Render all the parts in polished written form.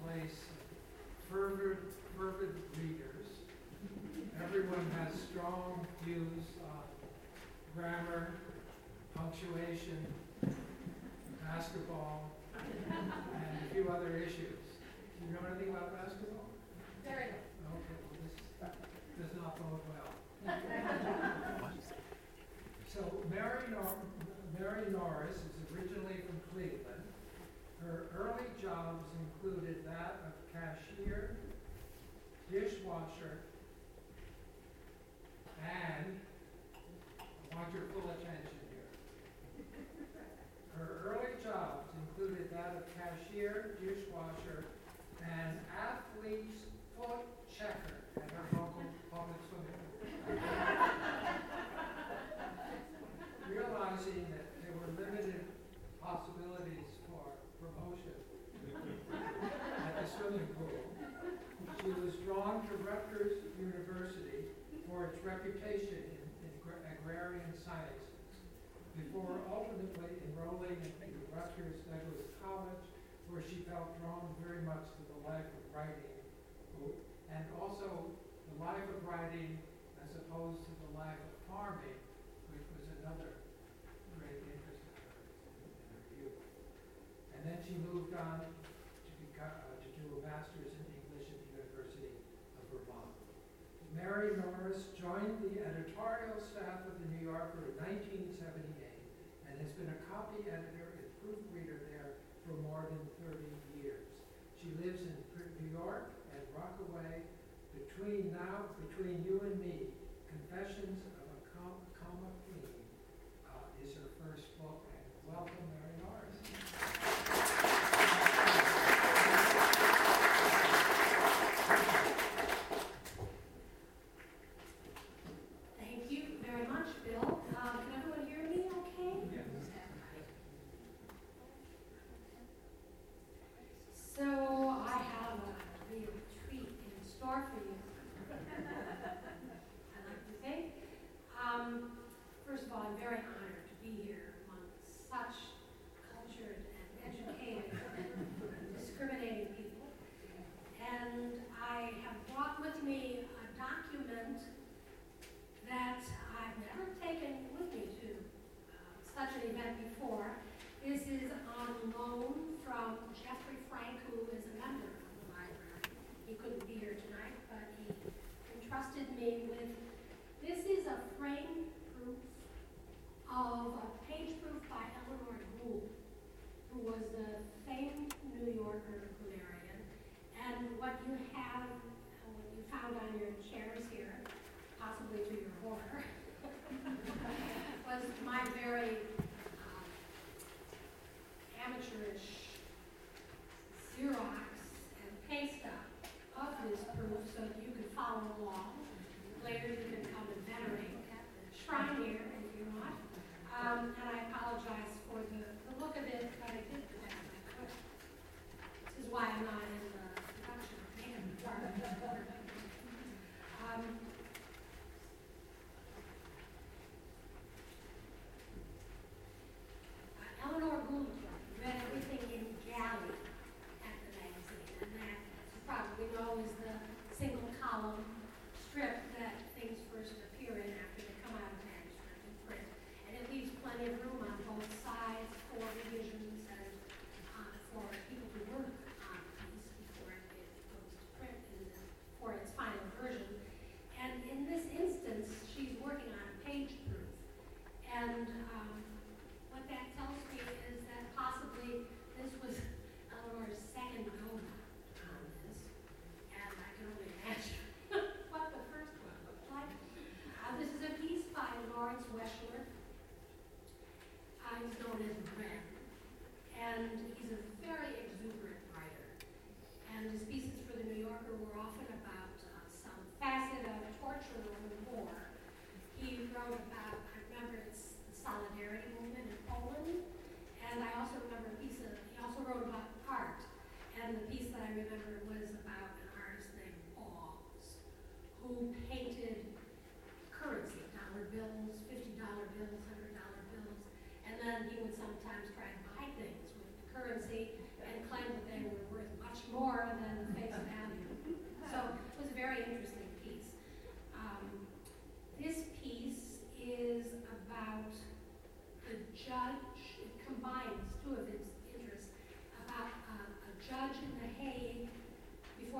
place of fervid readers. Everyone has strong views on grammar, punctuation, basketball, and a few other issues. Do you know anything about basketball? Very good. Okay, well, this does not bode well. So Mary Norris is originally from Cleveland. Her early jobs included that of cashier, dishwasher, and I want your full attention here. Her early jobs included that of cashier, dishwasher, and athlete's foot checker at her local public swimming pool. Realizing that there were limited possibilities for promotion at the swimming pool, she was drawn to Rutgers University for its reputation in agrarian sciences, before ultimately enrolling in Rutgers Douglas College, where she felt drawn very much to the life of writing, and also the life of writing as opposed to the life of farming, which was another great interest of hers in her youth. And then she moved on to do a master's in English at the University of Vermont. Mary Norris joined the editorial staff of the New Yorker in 1978 and has been a copy editor and proofreader there for more than 30 years. She lives in New York and Rockaway. Between You and Me, Confessions of a Coma Queen is her first book. And welcome, Mary Norris. Thank you very much, Bill. Can everyone hear me okay? Yes. So I have a real treat in store for you. I'd like to think. First of all, I'm very honored to be here among such cultured and educated and discriminating people. And I have brought with me a document that I've never taken with me to such an event before. This is on loan from Jeffrey Frank, who is a member of the library. He couldn't be here tonight, but he entrusted me with, this is a frame proof of a page proof by Eleanor Gould, who was the famed New Yorker grammarian. And what you have, what you found on your chairs here, possibly to your horror, was my very amateurish Xerox and paste up of this proof so that you could follow along. Later you can come and venerate at the shrine here if you want. And I apologize for the look of it, but I did the best I could. This is why I'm not in the production department. Eleanor Gould read everything in Galley at the magazine, and that, as you probably know, is the single column strip that things first appear in after they come out of manuscript and print. And it leaves plenty of room on both sides for revisions and for people to work on the piece before it goes to print for its final version. And in this instance, she's working on a page proof. And what that tells me is that possibly this was Eleanor's second go on this, and I can only imagine what the first one looked like. This is a piece by Lawrence Weschler. He's known as Bren, and he's a very exuberant writer. And his pieces for the New Yorker were often about some facet of torture or war. He wrote about, I remember it's the Solidarity movement in Poland, and I also remember a piece of, he also wrote about art, and the piece that I remember was about an artist named Boggs, who painted currency, dollar bills, $50 bills, $100 bills, and then he would sometimes try to buy things with the currency and claim that they were worth much more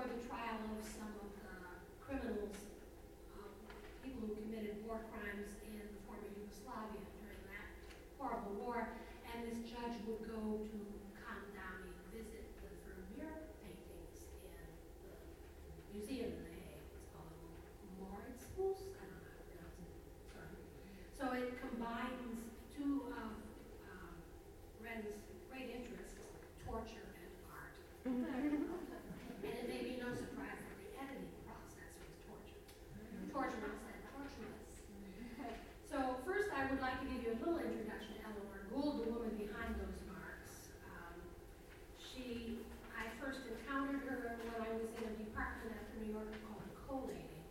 for the trial of some of the criminals, people who committed war crimes in the former Yugoslavia during that horrible war. And this judge would go to Kandami, visit the Vermeer paintings in the museum in The Hague. It's called Mauritshuis. I don't know how to pronounce it. Sorry. So it combines two of Ren's great interests, torture and art. And it may be no surprise that the editing process was torture. Torturous and torturous. So first I would like to give you a little introduction to Eleanor Gould, the woman behind those marks. I first encountered her when I was in a department at the New Yorker called collating.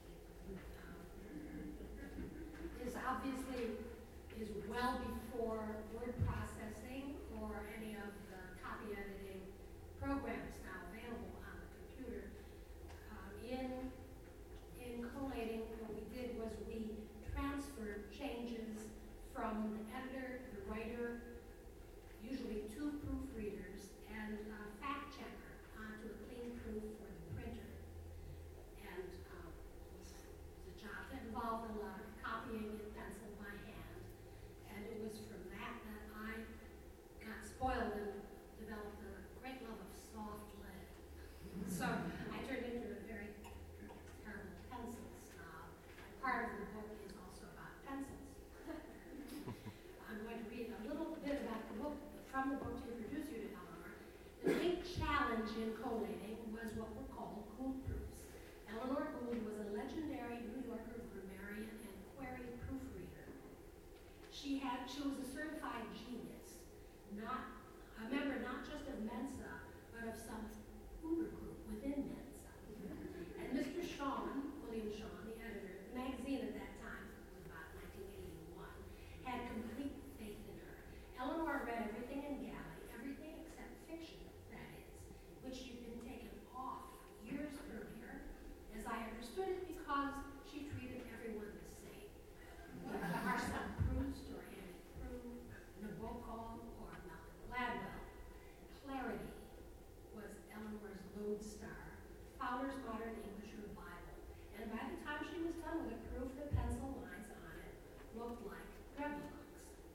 This obviously is well before word processing or any of the copy editing programs now available on the computer. In collating, what we did was we transferred changes from the editor, the writer, usually two proofreaders, and a fact checker onto a clean proof for the printer. And it was a job that involved a lot of copying in pencil by hand. And it was from that I got spoiled and developed a great love of soft lead. So I turned into a very terrible pencil snob. And part of the book is also about pencils. I'm going to read a little bit about the book, from the book to introduce you to Eleanor. The big challenge in collating was what were called Gould proofs. Eleanor Gould was a legendary New Yorker grammarian and query proofreader. She was a certified genius, not a member not just of Mensa, but of some Uber group within Mensa. And Mr. Shawn, William Shawn, the editor, the magazine at that time, it was about 1981, had complete faith in her. Eleanor read everything in Galley, everything except fiction, that is, which she'd been taken off years earlier, as I understood it, because she treated everyone the same. Marcel Proust or Annie Proulx, Nabokov or Malcolm Gladwell. Clarity was Eleanor's lodestar, Fowler's Modern English, her Bible. And by the time she was done with it, proof the pencil lines on it looked like Grebelocks.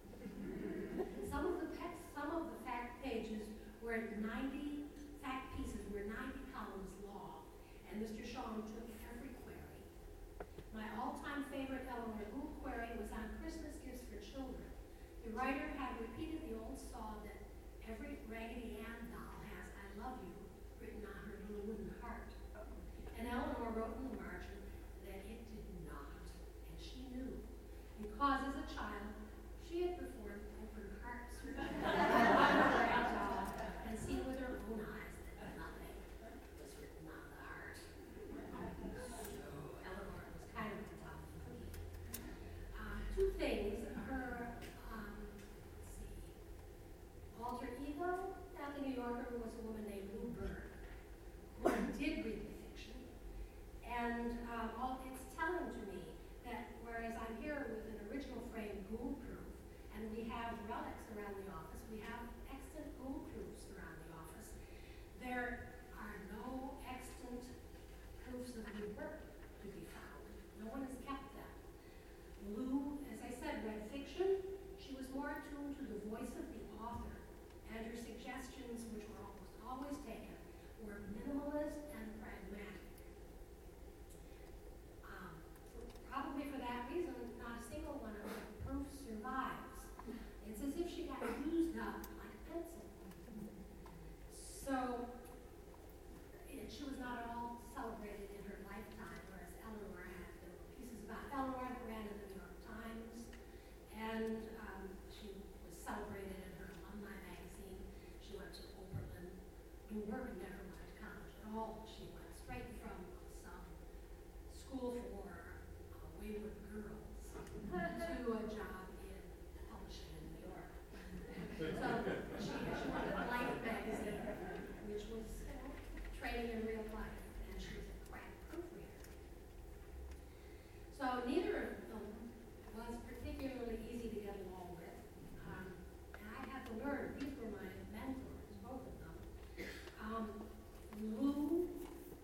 Some of the fact pages were 90, fact pieces were 90 columns long, and Mr. Shawn took every query. My all-time favorite Eleanor Gould query was on Christmas gifts for children. The writer had repeated the old saw that every Raggedy Ann doll has "I love you" written on her little wooden heart. And Eleanor wrote in the margin that it did not, and she knew, because as a child she had performed open heart surgery on her grand doll and seen with her own eyes that nothing was written on the heart. So Eleanor was kind of a tough cookie. Two things. Her, alter ego at the New Yorker was a woman named Lou Byrne, who did read the fiction. And it's telling to me that whereas I'm here with an original frame Gould proof, and we have relics around the office, we have extant Gould proofs around the office, there are no extant proofs of Lou Byrne to be found. No one has kept them. Lou, as I said, read fiction. She was more attuned to the voice of the author, and her suggestions, which were almost always taken, were minimalist and pragmatic. Probably for that reason, not a single one of her proofs survives. It's as if she got used up like a pencil. So, she was not at all celebrated in her lifetime, whereas Eleanor had. There were pieces about Eleanor that ran in the New York Times, and she was celebrated in her alumni magazine. She went to Oberlin. New York never went to college at all. She went straight from some school for wayward girls to a job in publishing in New York. So she went to Life magazine, which was training in real life, and she was a crack proofreader. So neither of them was particularly easy to get along with. And I had to learn, these were my mentors, both of them. Lou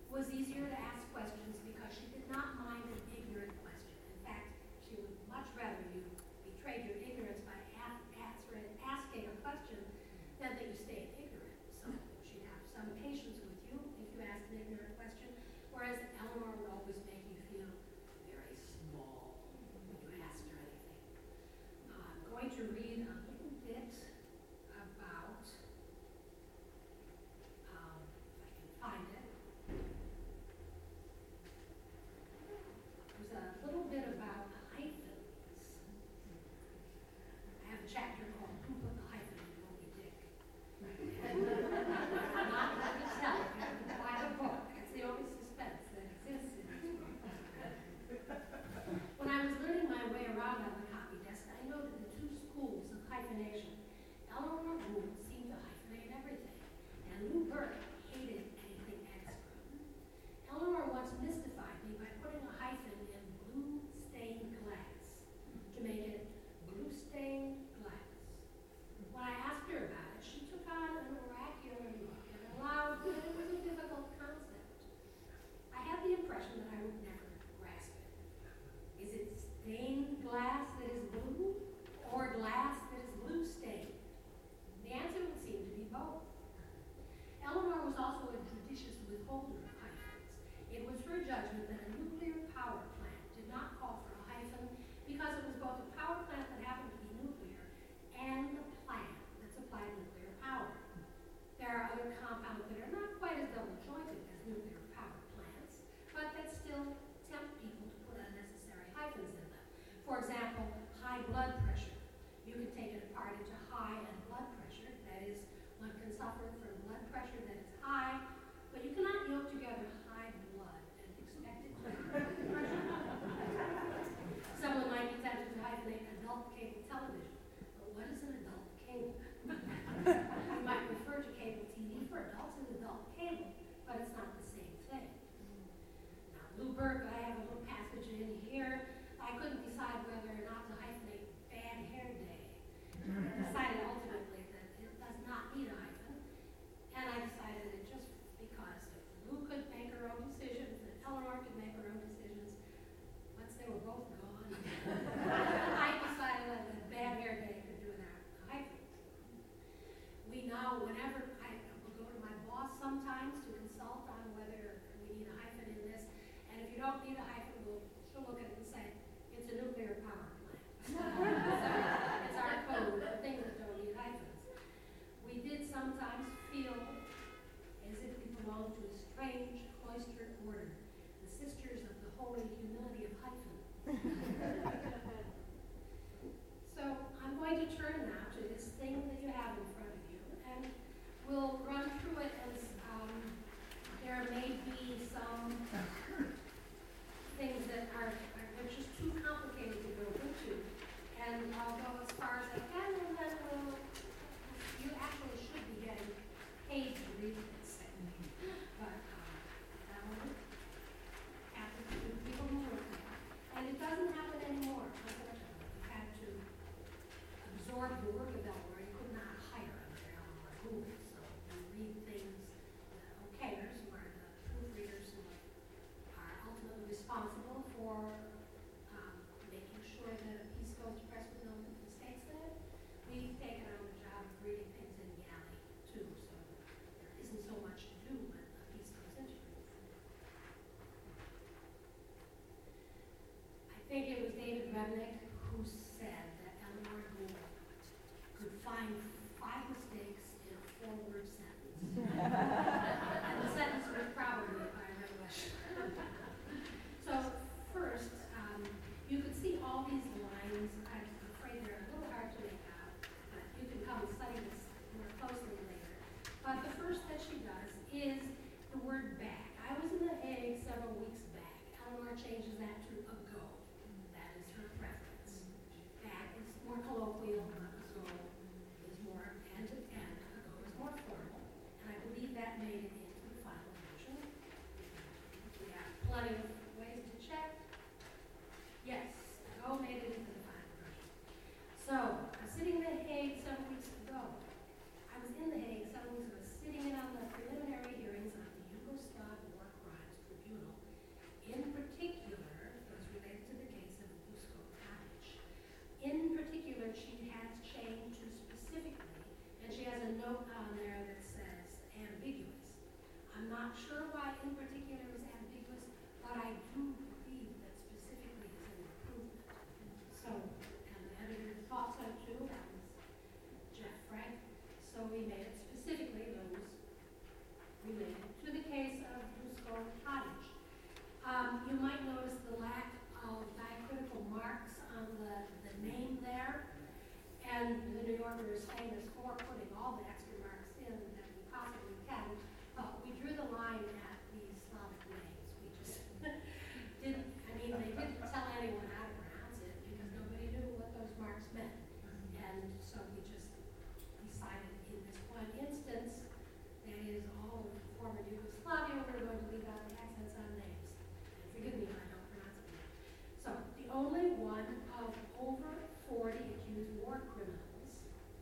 don't need a hyphen, she'll look at it and say, it's a nuclear power plant. It's our code for things that don't need hyphens. We did sometimes feel as if we belonged to a strange cloistered order, the Sisters of the Holy Humility of Hyphen. So I'm going to turn now to this thing that you have in front of you, and we'll run through it as there may be some things that are just too complicated to go into, and I'll go as far as I can, and then you actually should be getting paid to read this thing. But that will happen to people who work there. And it doesn't happen anymore, unfortunately. We had to absorb the work of Eleanor. You could not hire under Eleanor rules. So you read things, the okayers, who are the proofreaders who are ultimately responsible for making sure that a piece goes to press with no mistakes in it. We've taken on the job of reading things in the alley, too, so there isn't so much to do when a piece goes into proof. I think it was David Remnick who said that Eleanor Gould could find 5 mistakes in a 4-word sentence. And the sentence was probably by revelation. So first, you could see all these lines. I'm afraid they're a little hard to make out, but you can come and study this more closely later. But the first that she does is the word back. I was in The Hague several weeks back. Eleanor changes that to ago. That is her preference. Back is more colloquial, ago is more end-to-end, ago is more formal. And I believe that made it into the final version. We have plenty of ways to check. Yes, ago made it into the final version. So, I was sitting in The Hague several weeks ago. I was in The Hague several weeks ago, sitting in on the preliminary hearings on the Yugoslav War Crimes Tribunal. In particular, it was related to the case of Dusko Tadic. In particular, she has changed to specifically, and she has a note on there that says ambiguous. I'm not sure why in particular is ambiguous, but I do believe that specifically is an improvement. So, and the editor thought so too, that was Jeff Frank. So we made it specifically those related to the case of Dusko Tadic. You might notice the lack of diacritical marks on the name there, and the New Yorker is famous for putting all the extra marks in that we possibly can. But we drew the line at these Slavic names. We just didn't, they didn't tell anyone how to pronounce it because nobody knew what those marks meant. And so we just decided in this one instance, that is all of former Yugoslavia, we're going to leave out the accents on names. And forgive me if I don't pronounce it. So the only one of over 40 accused war criminals,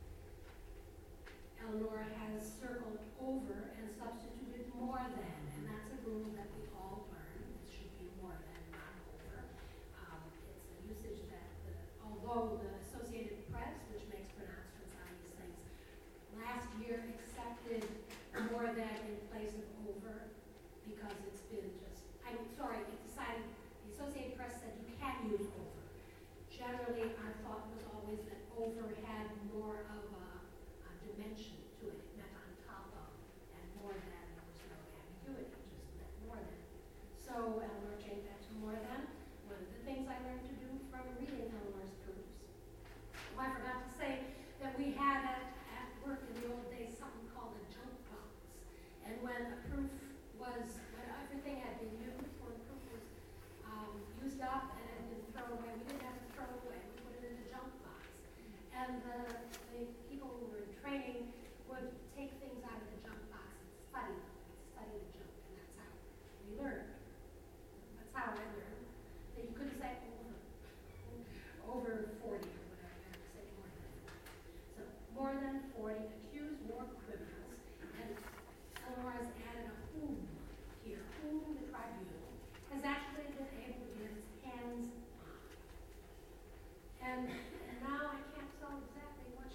Eleanor has circled over and substituted more than, and that's a rule that we all learn. It should be more than, not over. It's a usage that, although the Associated Press, which makes pronouncements on these things, last year accepted more than in place of over because it's been just, it decided, the Associated Press said you can't use over. Generally, our thought was always that over had more of a dimension to it. It meant on top of, and more than, there was no ambiguity, it just meant more than. So Eleanor changed that to more than. One of the things I learned to do from reading Eleanor's proofs. Oh, I forgot to say that we had at work in the old days something called a junk box. And when a proof was, when everything had been used, when a proof was used up and had been thrown away, we didn't have to throw it away, we put it in the junk box. And the people who were in training would take things out of the junk box and study them, study the junk, and that's how we learned. That's how I learned that you couldn't say over 40 or whatever, you had to say more than 40. So more than 40 accused war criminals, and Eleanor has added a whom here, whom the tribunal has actually been able to get its hands on. And now I can't tell exactly what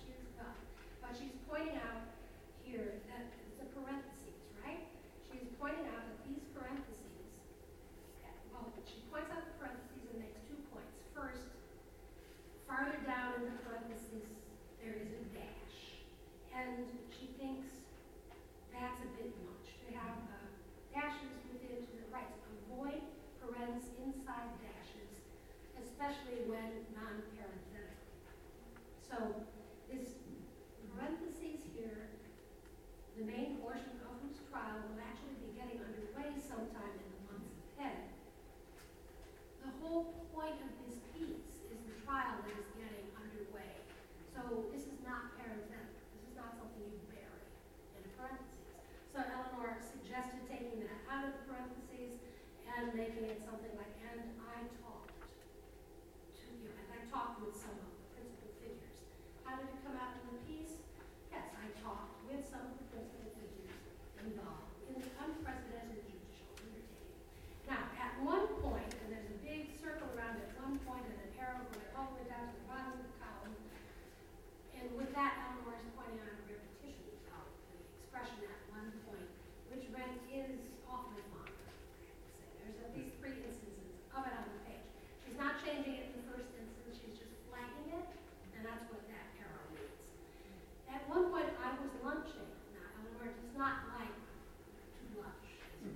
parentheses and making it something like, and I talked to you, and I talked with some of the principal figures. How did it come out in the piece? Yes, I talked with some of the principal figures involved in the unprecedented judicial undertaking. Now, at one point, and there's a big circle around at one point and an arrow going all the way down to the bottom of the column, and with that, Eleanor is pointing out a repetition of the expression at one point, which Rent is awfully fond of. There's at least 3 instances of it on the page. She's not changing it in the first instance, she's just flagging it, and that's what that arrow means. At one point, I was lunching. Now, Eleanor does not like to lunch.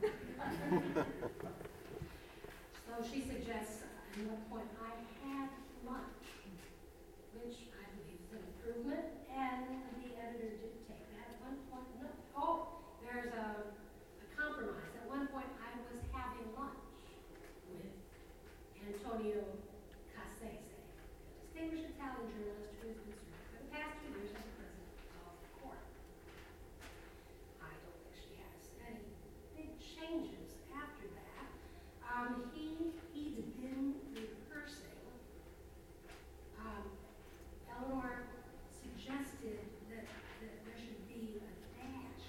So she suggests, at one point, I had lunch, which I believe is an improvement, and the editor did take that. At one point, no. Oh, there's a compromise. At one point, I was having lunch with Antonio Cassese, a distinguished Italian journalist who has been serving for the past 2 years as the president of the court. I don't think she has any big changes after that. He'd been rehearsing. Eleanor suggested that there should be a dash,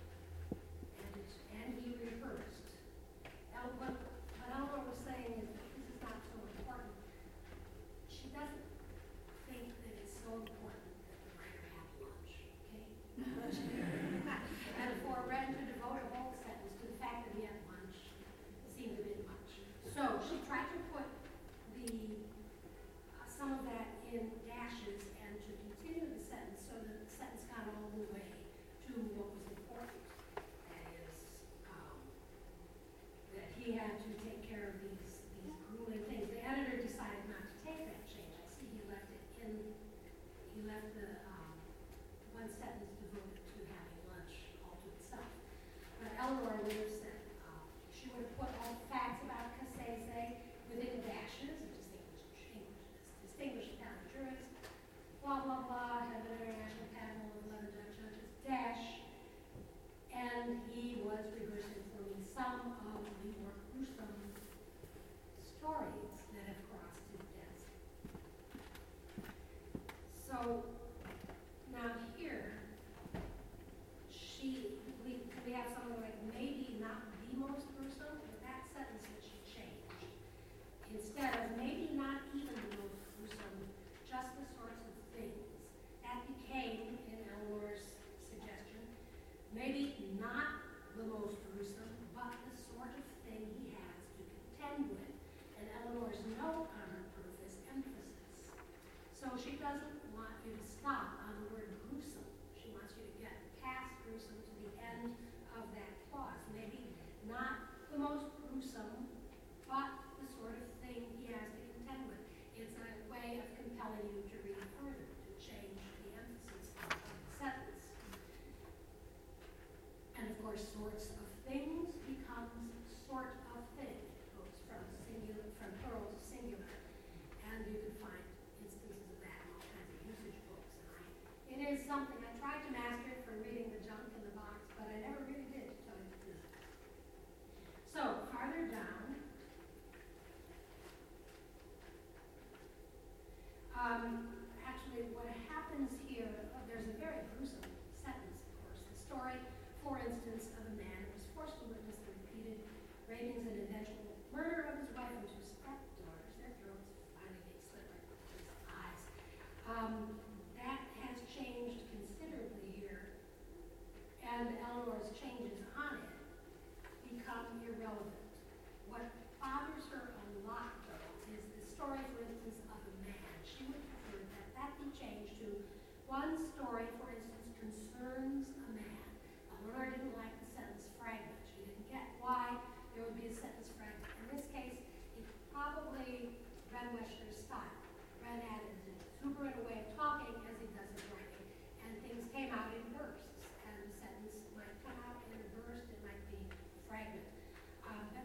and he rehearsed. What Eleanor was saying is that this is not so important. She doesn't think that it's so important that the writer have lunch, okay? And for Rent to devote a whole sentence to the fact that he had lunch seemed a bit much. So she tried to put some of that in dashes and to continue the sentence so that the sentence got all the way to what was important. That is, that he had to take care of these grueling things. The editor decided not to take that change. I see he left it in, he left the one sentence devoted to having lunch all to itself. But Eleanor would have said, she would have put all the facts about Cassese within dashes, distinguished Italian jurist, blah, blah, blah, had an international panel of 11 Dutch judges, dash, and he was rehearsing for me some of the more gruesome stories that have crossed his desk. So, now here, we have something like maybe not the most gruesome, but that sentence that she changed. Instead of maybe not even the most gruesome, just the sorts of things. That became, in Eleanor's suggestion, maybe not the most gruesome, but the sort of thing he has to contend with. And Eleanor's note on her proof is emphasis. So she doesn't want you to stop on the word gruesome. She wants you to get past gruesome to the end of that clause. Maybe not the most gruesome, but the sort of thing he has to contend with. It's a way of compelling you to read further, to change the emphasis of the sentence. And of course, sorts of things becomes sort of thing. It goes from plural to singular. And you can find instances of that in all kinds of usage books. And it is something I tried to master it from reading the junk in the box, but I never really did, to tell you the truth. So, farther down, actually what happens here, there's a very gruesome sentence, of course. The story, for instance, of a man who was forced to witness the repeated rapings and eventual murder of his wife and 2 stepdaughters. Their throats finally get slit right to his eyes. That has changed considerably here, and Eleanor's changes on it become irrelevant. What bothers her a lot, though, is the story, for instance, of a man. She would prefer that be changed to one story, for instance, concerns a man. Eleanor didn't like the sentence fragment. She didn't get why there would be a sentence fragment. In this case, it's probably Ren Weshler's style. Ren had an exuberant way of talking as he does his writing, and things came out in bursts. And the sentence might come out in a burst, it might be fragment. But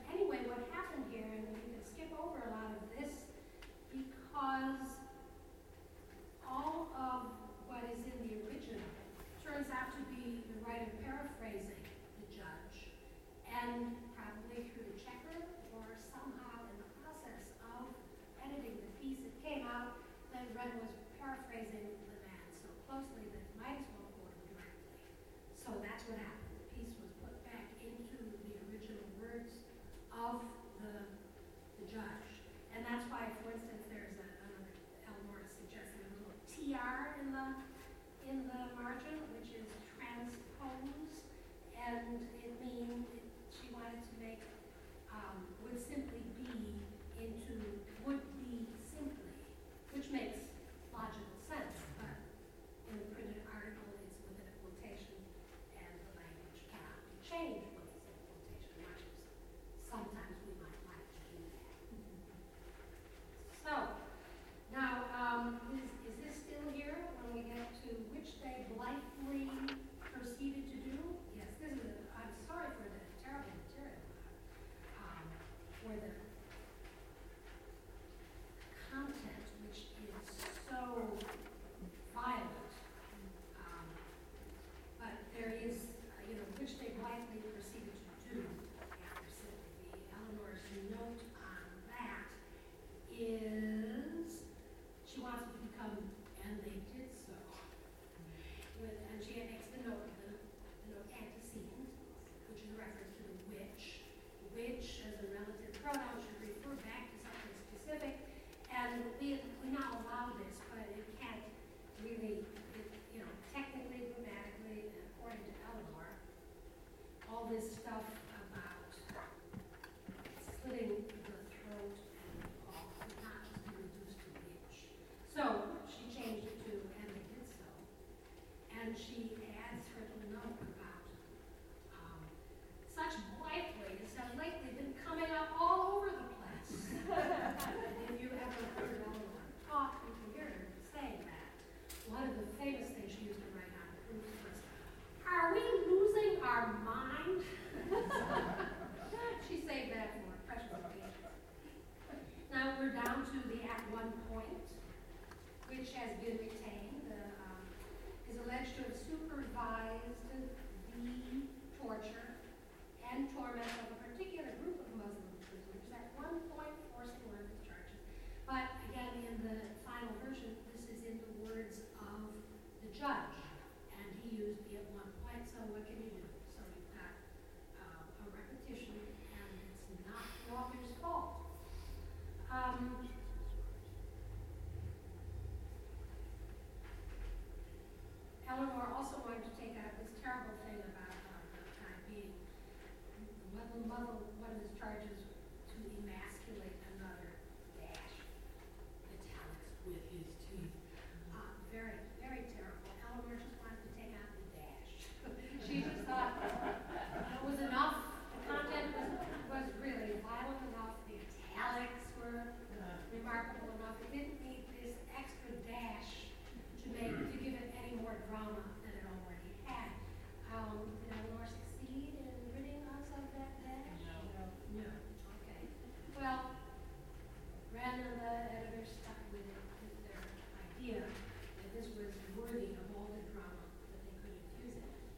one of his charges to emasculate another, dash, italics with his teeth. Very, very terrible. Eleanor just wanted to take out the dash. She just thought it was enough. The content was really violent enough. The italics were remarkable enough. It didn't need this extra dash to give it any more drama than it already had. Did Eleanor succeed in ridding us of that dash? No. Okay. Well, Ren and the editor stuck with it, with their idea that this was worthy of all the drama that they could infuse in it.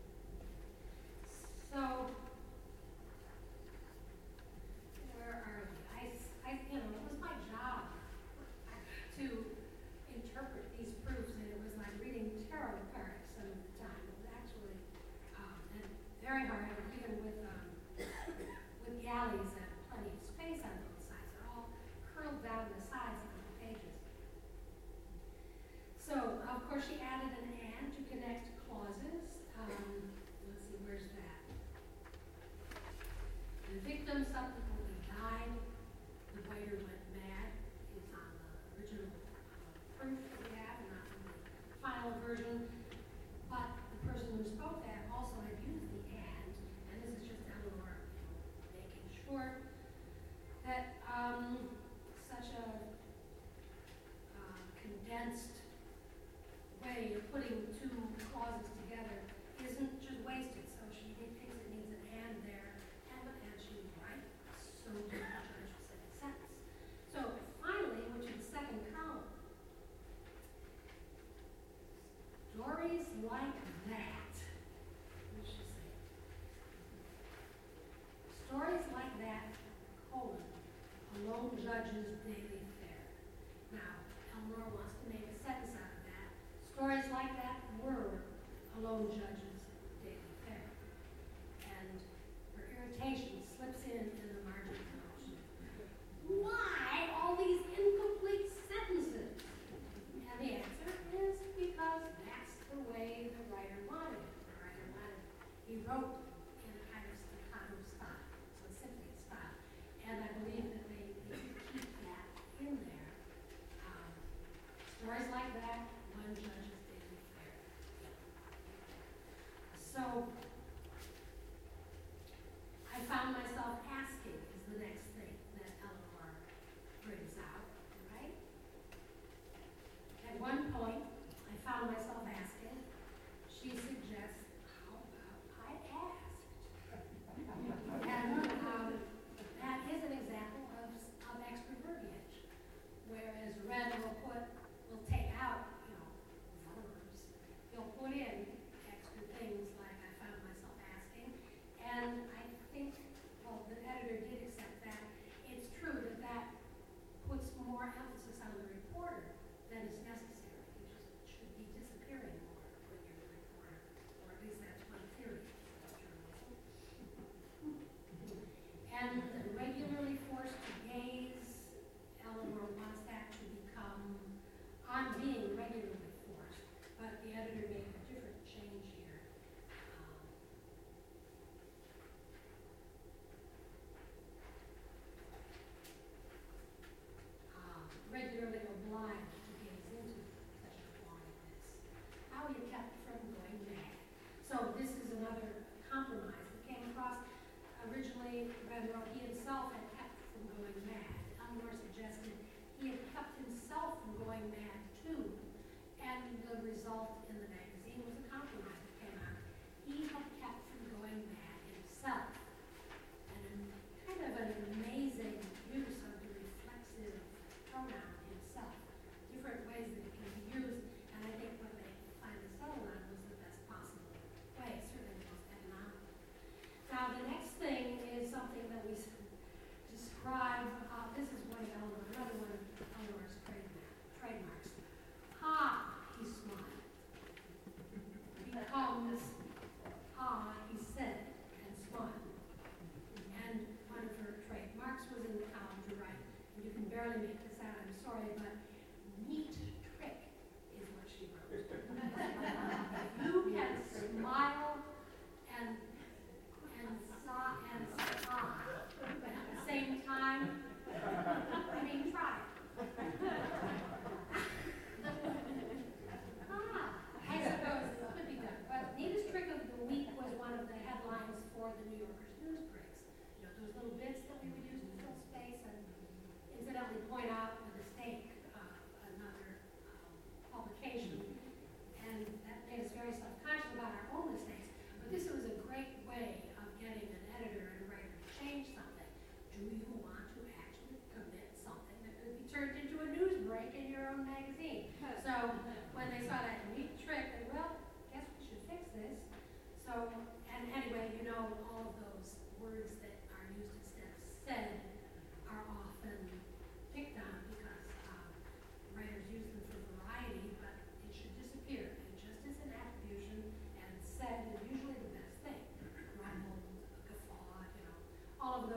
So, where are we? It was my job to interpret these proofs, and it was like reading tarot cards some of the time. It was actually and very hard, even with galleys and plenty of space on both sides. They're all curled down the sides of the pages. So, of course, she added an and to connect clauses. Let's see, where's that? The victim subsequently died. The writer went mad. Is on the original proof that we have, not in the final version. But the person who spoke that also had used the and this is just Eleanor making sure that such a condensed way of putting two clauses together isn't just wasted. So she thinks it needs an and there, and she was right. So did the judge who said the sentence. So finally, which is the second column, stories like that. What should she say? Stories like that, a lone judge's daily fare. Now, Eleanor wants to make a sentence out of that. Stories like that were a lone judge's daily fare. And her irritation slips in the margin of the motion. Why all these incomplete sentences? And the answer is because that's the way the writer wanted it. He wrote in a kind of staccato style, so symphony style. And I believe that they keep that in there. Stories like that, one judge's daily fare. So I found myself asking is the next thing that Eleanor brings out, right? At one point, I found myself asking, she suggests, how about I asked? And that is an example of extra verbiage, whereas Red will take out, verbs. He'll put in extra things like I found myself asking, and I think, well, the editor did accept that. It's true that puts more emphasis on the reporter than is necessary. You just should be disappearing more when you're the reporter, or at least that's one theory of journalism. And regularly forced to gaze, Eleanor wants that to become, I'm being regularly forced, but the editor made a different change here. Regularly obliged to gaze into such a form as this. How are you kept from going mad? So this is another compromise that came across. Originally, Redrow, he himself had kept from going mad. Eleanor suggested he had kept himself from going mad too, and the result in the magazine was a compromise that came out. He had kept from going mad himself, and kind of an amazing use of the reflexive pronoun himself. Different ways that it can be used, and I think what they finally settled on was the best possible way, certainly the most economical. Now, the next thing is something that we describe, this is one of another one of Eleanor's trademarks. He smiled. Becomes, he said, and smiled. And one of her trademarks was in the column to write, and you can barely make this out, I'm sorry, but neat trick is what she wrote. You can smile and sigh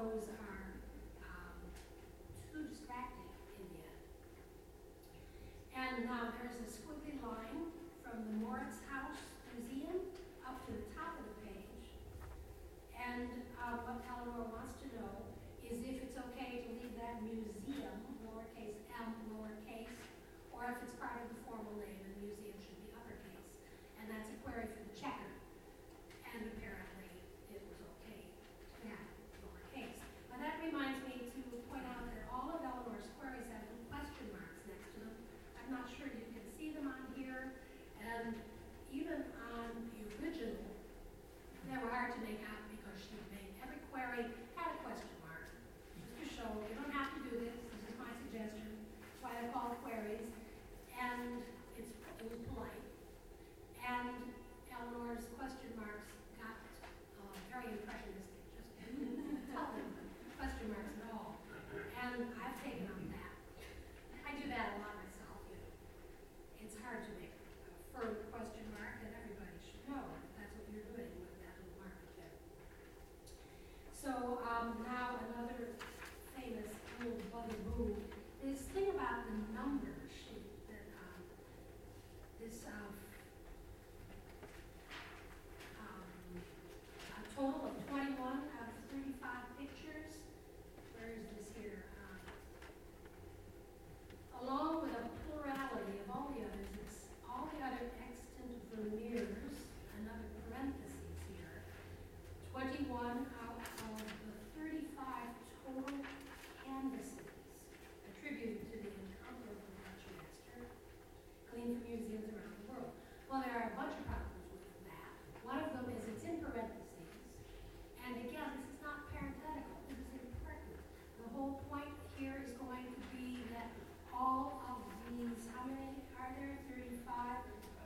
those are too distracting in the end. And there's a squiggly line from the Moritz House Museum up to the top of the page. And what Eleanor wants to know is if it's okay to leave that museum, lowercase m, lowercase, or if it's part of the formal name and museum should be uppercase. And that's a query for the checker. And apparently it was okay to have lowercase. But that reminds me to point out that all of Eleanor's queries have little question marks next to them. I'm not sure you can see them on here. And even on the original, they were hard to make out because she made every query had a question mark. Just to show you don't have to do this. This is my suggestion. That's why I call it queries. And it was polite. And Eleanor's question marks got very impressionistic. Just tell them question marks at all. And I've taken up that. I do that a lot myself, you know. It's hard to make a firm question mark, and everybody should know that's what you're doing with that little marker there. So now another famous little bugaboo, this thing about the number sheet that this a total of 21 out of 35 pictures. Where is this here? Along with a plurality of all the others, it's all the other extant Vermeers, another parentheses here. 21 out of the 35 total canvases attributed to the incomparable Dutch master, gleaned from museums around the world. Well, there are a bunch of problems with that. One of them is it's in parentheses. And again, this is not parenthetical. This is important. The whole point here is going to be that all of these, how many are there? 35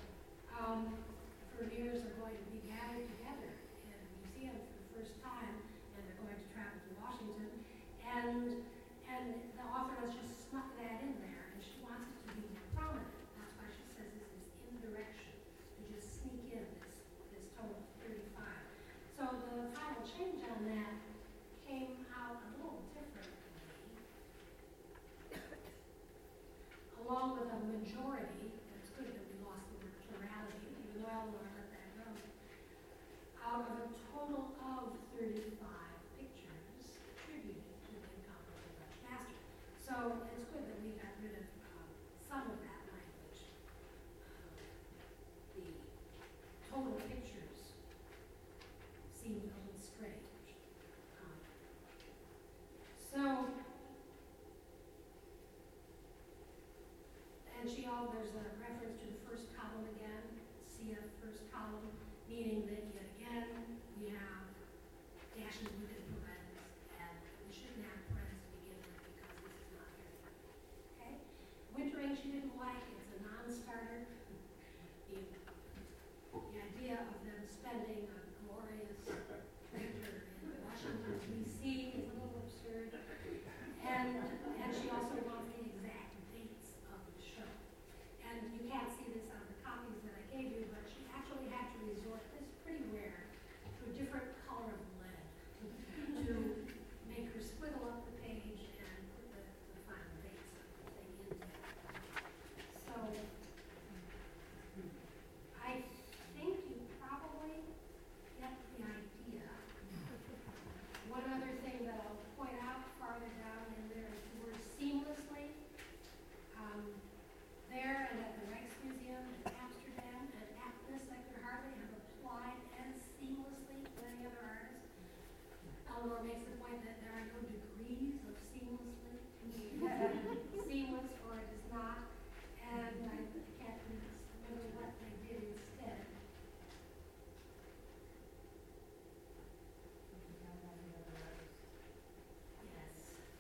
Vermeers are going to be gathered together in a museum for the first time, and they're going to travel to Washington. And the author has just snuck that in there, and she wants it to be more prominent. That's why she says this is indirection, to just sneak in this total of 35. So the final change on that came out a little differently. Along with a majority, it's good that we lost the word plurality, even though Eleanor let that go, out of a total of 35 pictures attributed to the incomparable Dutch master. So it's good that we got rid of some of that language. The total pictures seemed a little strange. There's a reference to the first column again, CF first column, meaning that yet again we have dashes within parentheses, and we shouldn't have parentheses to begin with because this is not very good. Okay? Wintering she didn't like, it's a non-starter. The idea of them spending a glorious winter in Washington, D.C. is a little absurd. And she also wants the exact dates of the show. And you can't see this on the copies that I gave you, but she actually had to resort, this is pretty rare, to a different color of lead to make her squiggle up the page and put the final dates of the thing in there. So I think you probably get the idea. One other thing that I'll point out farther down in there is the word seamlessly. There and at the Rijksmuseum in Amsterdam and at this Eckerd Hartley have applied as seamlessly to any other artist. Eleanor makes the point that there are no degrees of seamlessly. Seamless or it is not. And I can't remember what they did instead. Yes.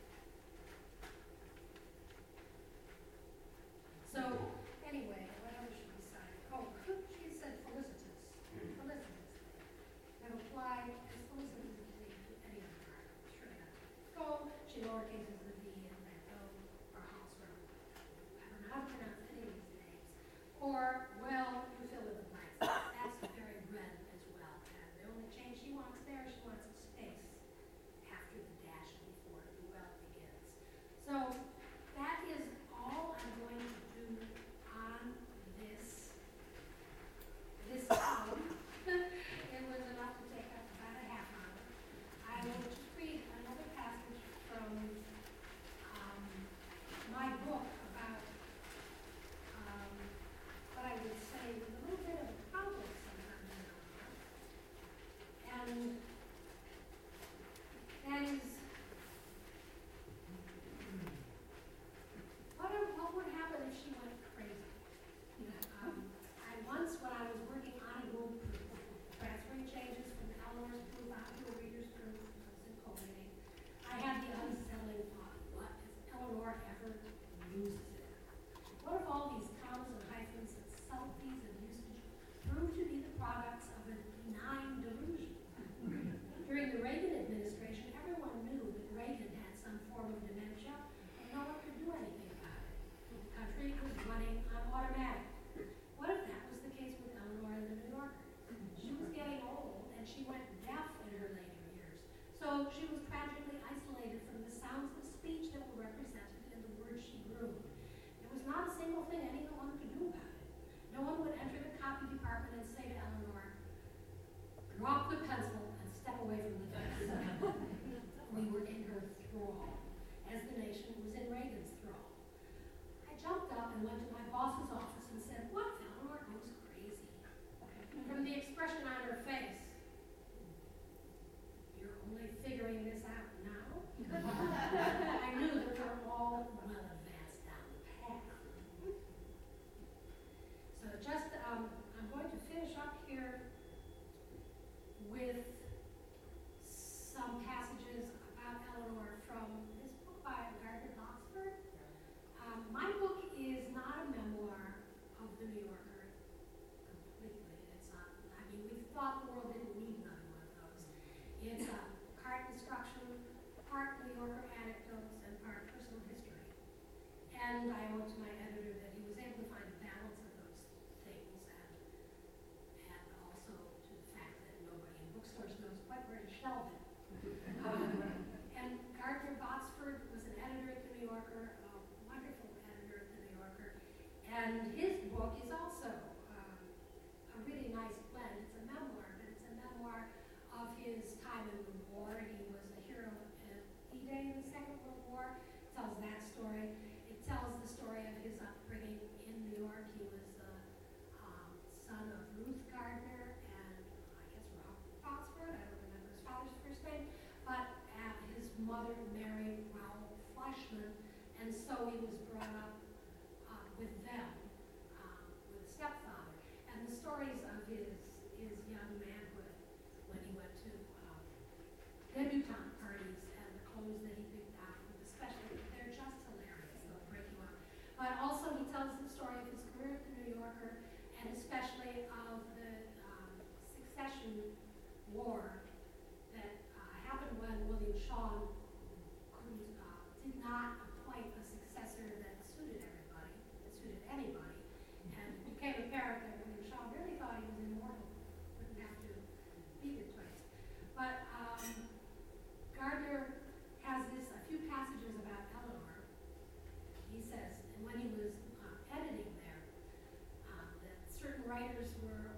So, anyway, what else should we cite? Oh, she said felicitous. Felicitous. They've applied as felicitously to any other art. Sure enough. Go, she lowercases the V in Van Gogh or Hofstra. I don't know how to pronounce any of these names. Or, well, you fill in the blanks. That's very red as well. And the only change she wants there, she wants a space after the dash. drop the pencil and step away from the desk. We were in her thrall, as the nation was in Reagan's thrall. I jumped up and went to my boss's office and said, "What if Eleanor goes crazy?" From the expression on her face, "You're only figuring this out now?" I knew that we were all well advanced down the path. So just, I'm going to finish up here with some passages about Eleanor from this book by Gardner Boxford. My book is not a memoir of the New Yorker completely. It's not, I mean, we thought the world didn't need another one of those. It's part instruction, part New Yorker anecdotes, and part personal history. And I owe it to my editor that he was able to find a balance of those things, and also to the fact that nobody in bookstores knows quite where to shelve it. And Gardner Boxford was an editor at the New Yorker, a wonderful editor at the New Yorker, and his book is also a really nice blend. It's a memoir, but it's a memoir of his time in the war. He was a hero at D-Day in the Second World War. It tells that story. It tells the story of his upbringing in New York. He was the son of Ruth Gardner and I guess Robert Boxford. I don't remember his father's first name, but his mother married Raoul Fleischman, and so he was brought up with them, with a stepfather. And the stories of his young manhood when he went to debutante parties and the clothes that he picked out, especially, they're just hilarious. They'll break you up. But also he tells the story of his career at the New Yorker, and especially of the succession war that happened when William Shaw did not appoint a successor that suited everybody, that suited anybody, and it became apparent that William Shaw really thought he was immortal, wouldn't have to be replaced. But Gardner has a few passages about Eleanor. He says, and when he was editing there, that certain writers were,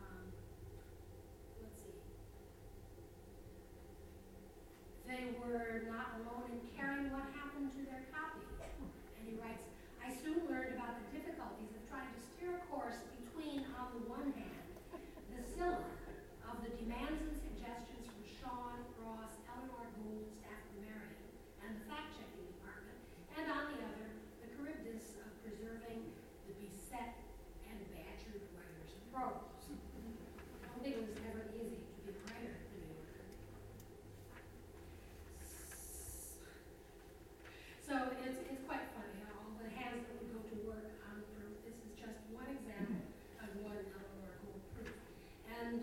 they were not alone in caring what happened to their copies. And he writes, "I soon learned about the difficulties of trying to steer a course between, on the one hand, the Scylla of the demands and suggestions from Shawn, Ross, Eleanor Gould, Stafford Marion, and the fact-checking department, and on the other, the Charybdis of preserving the beset and badgered writer's prose." I don't think it was ever easy to be a writer at the New Yorker. So it's quite funny, all the hands that would go to work on the proof. This is just one example of one Eleanor Gould proof. And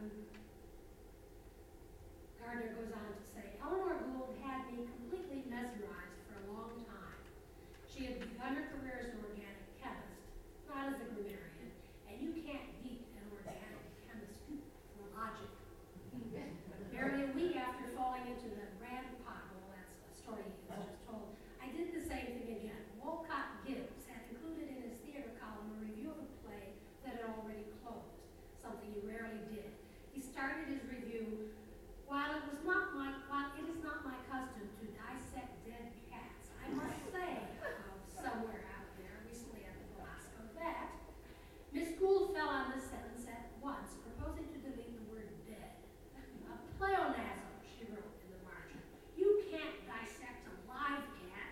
Gardner goes on to say, "Eleanor Gould had me completely mesmerized for a long time. She had begun her career as an organic chemist, not as a grammarian, and you can't beat an organic chemist for logic. Barely a week after falling into the Rand pothole," that's a story he has just told, "I did the same thing again. Wolcott Gibbs had included in his theater column a review of a play that had already closed, something he rarely did. He started his review, while it is not my custom to dissect dead cats, I must say, somewhere out there, recently at the Velasco, that Miss Gould fell on this sentence at once, proposing to delete the word dead. A pleonasm," she wrote in the margin. "You can't dissect a live cat."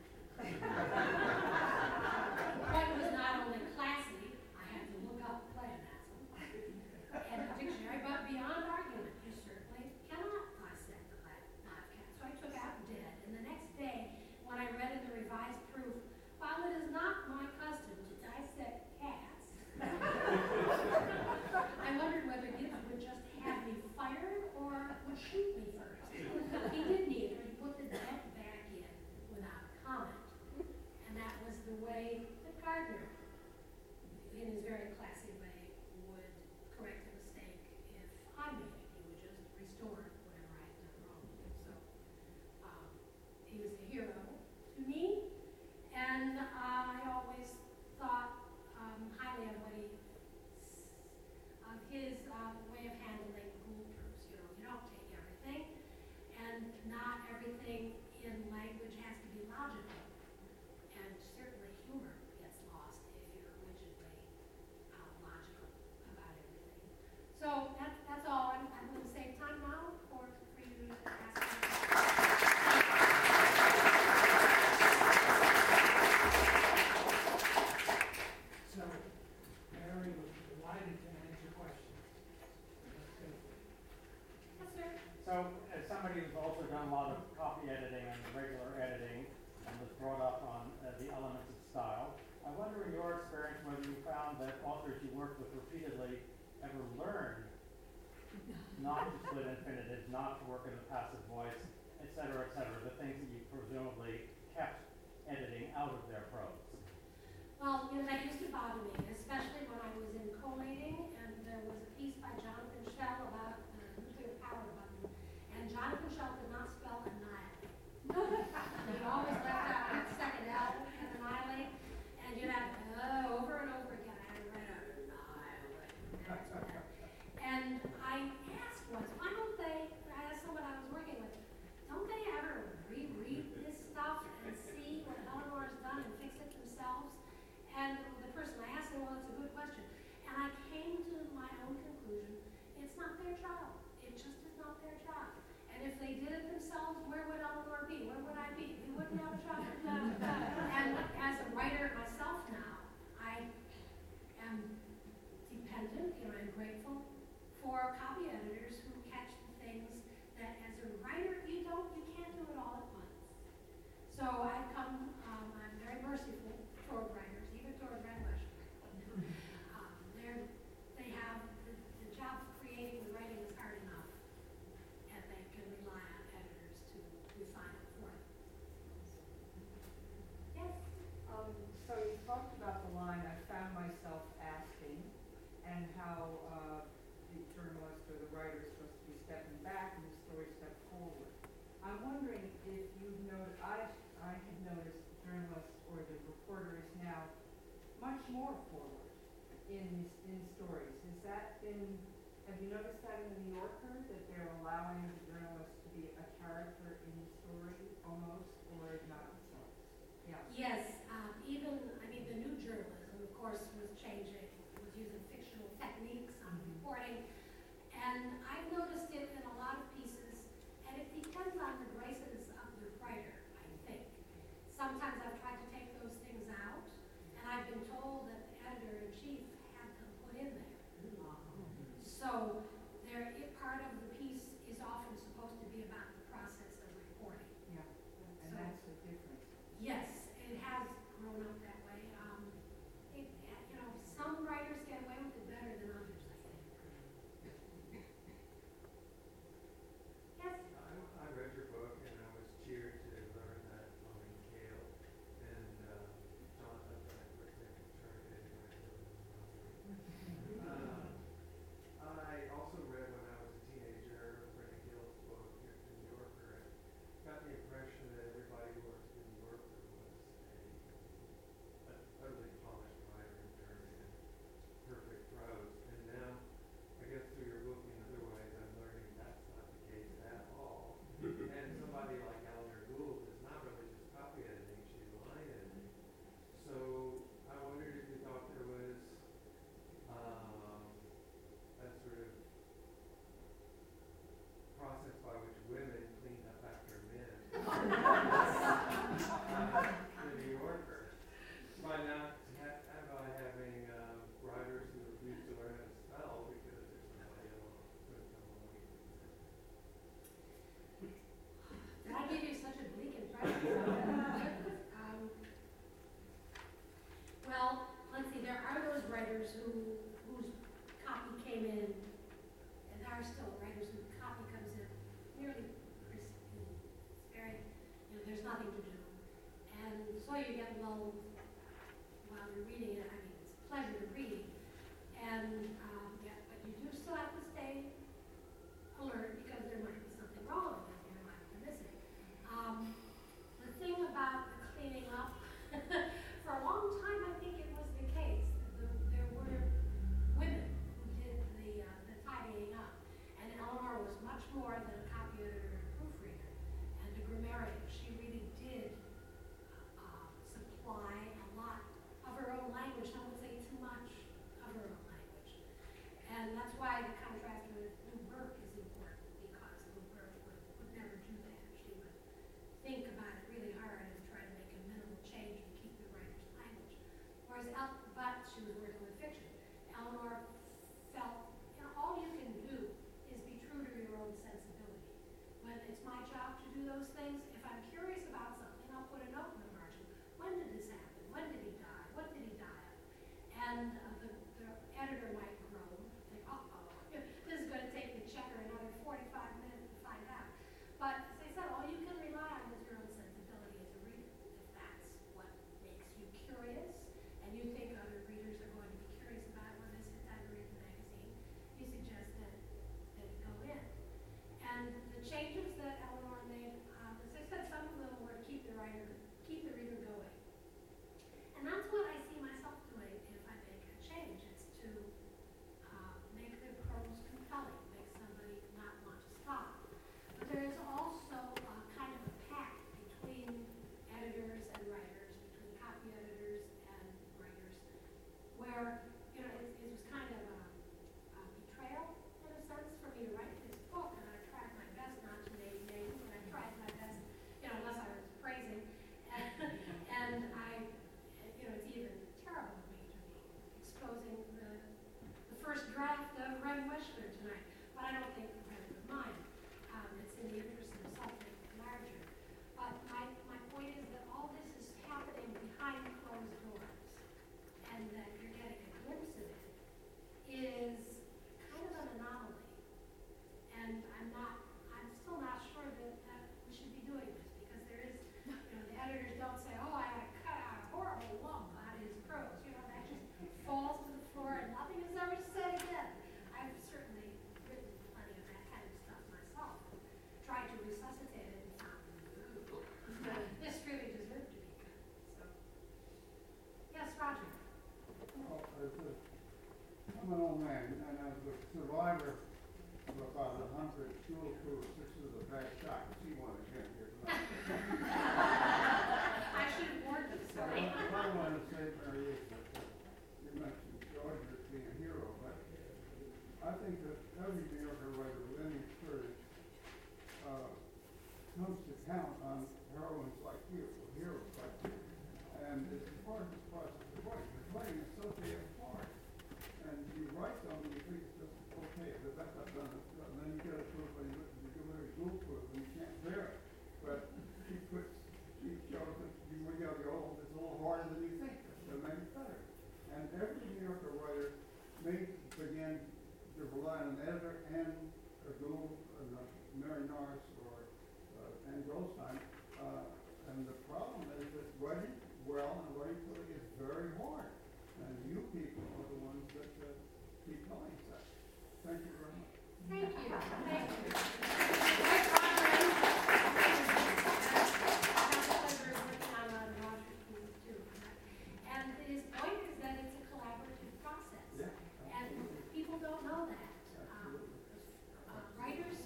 The point was not only classy, I had to look up pleonasm in the dictionary, but beyond argument, you certainly cannot dissect a live cat. So I took out dead, and the next day, when I read in the revised proof, "While it is not my custom to dissect cats," I wondered whether Gibbs would just have me fired or would shoot me first. He did neither. He put the dead back in without comment. And that was the way that Gardner, in his very classy way, would correct a mistake if I made it. He would just restore whatever I had done wrong. So he was a hero to me, and I always copy editing and regular editing, and was brought up on the elements of style. I wonder, in your experience, whether you found that authors you worked with repeatedly ever learned not to split infinitives, not to work in the passive voice, et cetera, the things that you presumably kept editing out of their prose. Well, that used to bother me, especially when I was in collating, and there was a piece by Jonathan Schell about nuclear power button, and Jonathan Schell could not spell annihilate. He always left out that second L and annihilate, and you'd have over and over again, I had to write out annihilate. And I asked once, why don't they, I asked someone I was working with, don't they ever reread this stuff and see what Eleanor's done and fix it themselves? And the person I asked him, well, it's a good question. And I came to my own conclusion, it's not their job. It just is not their job. And if they did it themselves, where would Eleanor be? Where would I be? We wouldn't have a job. And as a writer myself now, I am dependent, I'm grateful for copy editors who catch the things that as a writer, you can't do it all at once. So I've come, I'm very merciful toward writers, even toward Red West. They have the job of creating the writing is hard enough, and they can rely on editors to refine it for them. Yes? So you talked about the line, I found myself asking, and how the journalist or the writer is supposed to be stepping back and the story step forward. I'm wondering if you've noticed, I have noticed the journalist or the reporter is now much more forward in stories. Has that been, have you noticed that in the New Yorker, that they're allowing the journalist to be a character in the story almost, or not so? Yeah. Yes, the new journalism, of course, was changing, was using fictional techniques on reporting, and I've noticed it in a lot of pieces, and it depends on the graces of the writer, I think. Sometimes I've tried to take those things out, and I've been told that the editor-in-chief had them put in there. So part of the piece is often supposed to be about the process of reporting. Yeah, and So- that's the difference. Yes, it has grown up that way. Some writers get away with it better than others, I think. Yes? I read your book and I was cheered to learn that Pauline Kael and Jonathan Turner I also read when I was a teenager Freddie Gill's book, The New Yorker, and got the impression that everybody who worked in the New Yorker was a utterly polished writer and turned in perfect prose. And now, I guess through your book in other ways, I'm learning that's not the case at all. And somebody like Eleanor Gould is not really just copy editing, she's line editing. So I wondered if you thought there was a sort of process by which women cleaned up after men. The New Yorker. By having writers who refuse to learn how to spell because there's somebody else who can come along. Did I give you such a bleak impression? Well, let's see, there are those writers whose copy came in, and there are still writers whose copy comes in nearly pristine. It's very, there's nothing to do. And so you get lulled while you're reading it. It's a pleasure to read. And, but you do still have to stay alert because there might be something wrong and you might be missing. The thing about the cleaning up, for a long time I think it was the case. There were women who did the tidying up. And Eleanor was much more than a copy editor and proofreader and a grammarian. She really did supply a lot of her own language. I would say too much of her own language. I'm an old man, and I was a survivor of about 100 school tours. This is a bad shot. See one again here tonight. I should have warned you, So sorry. I want to say, Mary, that you mentioned George as being a hero, but I think that every New Yorker writer with any experience comes to count on heroines like you, or heroes like you. And it's part of this process of writing. The writing is so damn hard. And you write something, you think it's just okay, the best I've done is done. And then you get it to it when you get very good to it, and you can't bear it. But she shows that you when you're old, it's a little harder than you think. That makes it better. And every New Yorker writer may begin to rely on an editor and a Gould, Mary Norris, or Ann Goldstein. And the problem is that writing well and writing poorly is very hard. And you people are the ones that keep telling us that. Thank you very much. Thank you, thank you. My father, I have the pleasure of working on Roger's piece too. And his point is that it's a collaborative process. Yeah. And people don't know that. Absolutely. Writers,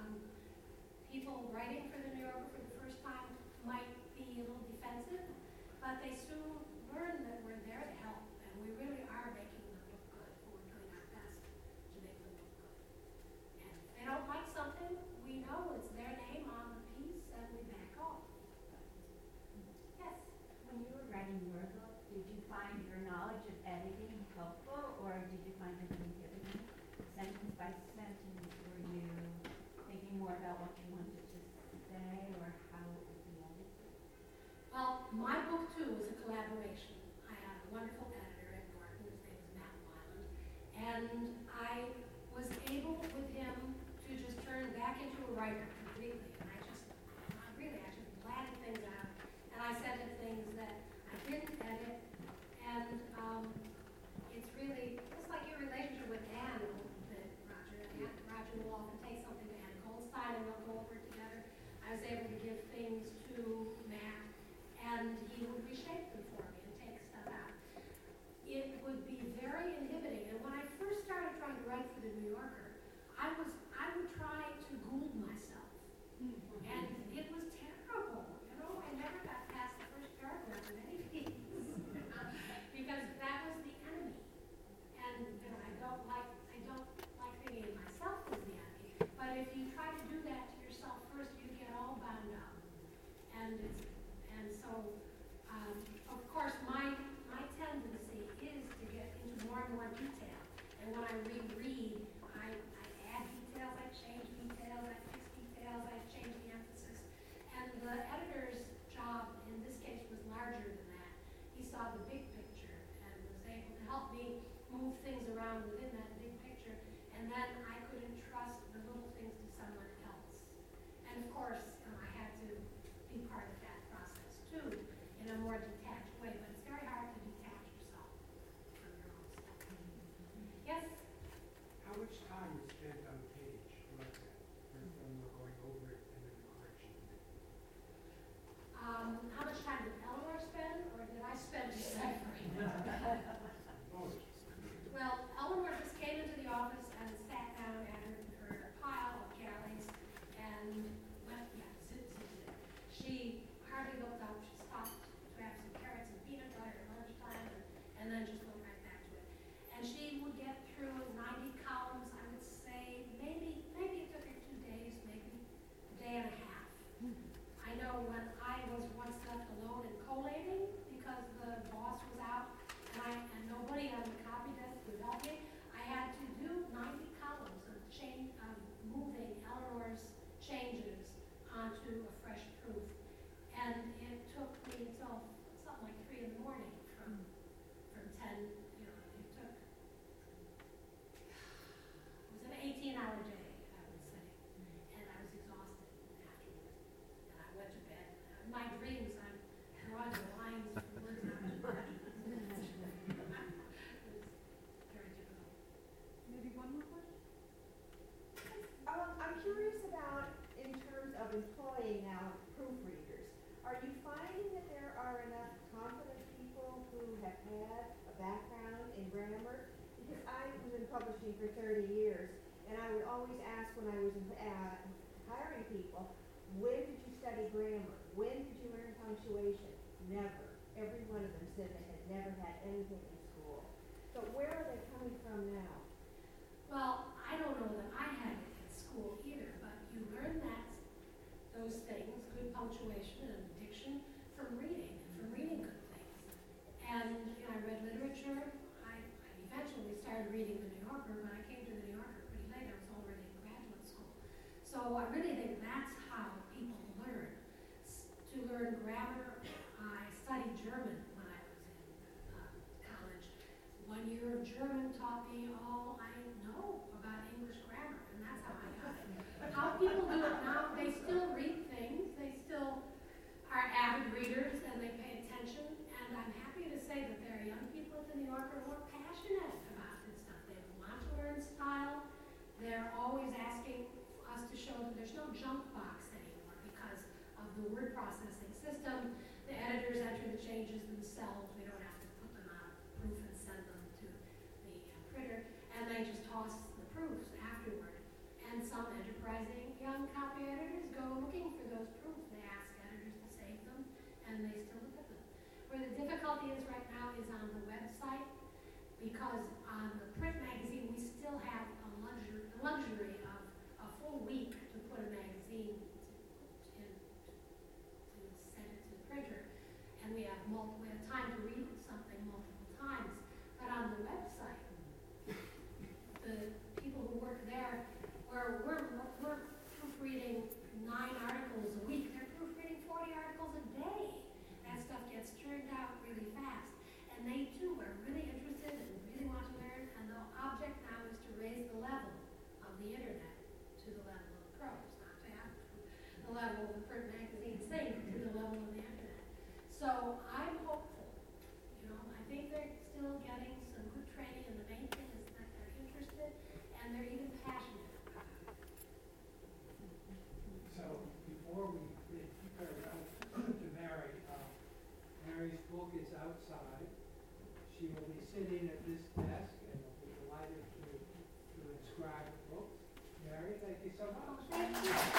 people writing for the New Yorker for the first time might be a little defensive, but they soon learn that we're there to help, and we really are making them look good. We're doing our best to make them look good. And if they don't like something, we know it's their name on the piece, and we back off. Yes? When you were writing your book, did you find your knowledge of editing helpful, or did you find it inhibiting? Sentence by sentence, were you thinking more about what you wanted to say, or how it would be edited? Well, my book too was a collaboration. I had a wonderful editor at Norton, his name is Matt Weiland, and I was able with him to just turn back into a writer completely. And I just blatted things out, and I said the things that I didn't edit, and it's really just like your relationship with Ann a little bit, Roger. Roger will often take something to Ann Goldstein, and we'll go over it together. I was able to give things to Matt, and he would reshape them for me and take stuff out. It would be very inhibiting. And when I first started trying to write for the New Yorker, I would try to Gould myself. And it was terrible. You know, I never got past the first paragraph of any piece. Because that was the enemy. And you know, I don't like thinking of myself as the enemy. But if you try to do that to yourself first, you get all bound up. And so, of course, my tendency is to get into more and more detail. And when I reread, I add details, I change details, I fix details, I change the emphasis. And the editor's job in this case was larger than that. He saw the big picture and was able to help me move things around within that big picture. And then I could entrust the little things to someone else. And of course, I had to be part of that process too, in a more detached way. But it's very hard to detach yourself from your own stuff. Yes? How much time is spent on the page like that? When we're going over it and then the correction? How much time did Eleanor spend, or did I spend deciphering? Both. Well, Eleanor just came into the office and sat down at her pile of galleys and went, zip. She hardly looked up. She stopped to have some carrots and peanut butter at lunchtime, and then just went right back to it. And she would get through 90 columns, I would say, maybe it took her 2 days, maybe a day and a half. I know when I was once left alone and collating because the boss was out and nobody on the copy desk would help me, I had to do 90 columns of moving Eleanor's changes onto a fresh proof. And it took me until something like 3 in the morning from 10, it was an 18-hour day, I would say. And I was exhausted afterwards. And I went to bed. I for 30 years, and I would always ask when I was hiring people, when did you study grammar? When did you learn punctuation? Never. Every one of them said they had never had anything in school. So where are they coming from now? Well, I don't know that I had it at school either, but you learn those things, good punctuation and diction, from reading good things. And I read literature. I eventually started reading the New Yorker, but I came to the New Yorker pretty late. I was already in graduate school. So I really think that's how people learn. To learn grammar, I studied German when I was in college. 1 year of German taught me all I know about English grammar, and that's how I got it. How people do it now, they still read things, they still are avid readers, and they pay attention, and I'm happy to say that there are young people at the New Yorker who are passionate about this stuff. They want to learn style. They're always asking us to show them there's no junk box anymore because of the word processing system. The editors enter the changes themselves. We don't have to put them on proof and send them to the printer, and they just toss the proofs afterward. And some enterprising young copy editors go looking for those proofs. They ask editors to save them, and they still look at them. Where the difficulty is right now is on the website, because on the print magazine we still have the luxury of a full week to put a magazine to send it to the printer, and we have time to read something multiple times. But on the website, the people who work there, we're proofreading 9 articles a week. They're proofreading 40 articles a day. That stuff gets churned out really fast. And they too are really interested and really want to learn. And the object now is to raise the level of the internet to the level of prose, not to have the level of the print magazine thing to the level of the internet. So I'm hopeful. I think they're still getting some good training, and the main thing is that they're interested and they're even passionate about it. So before we pair it out to Mary, Mary's book is outside. She will be sitting at this desk and will be delighted to inscribe the books. Mary, thank you so much. Thank you.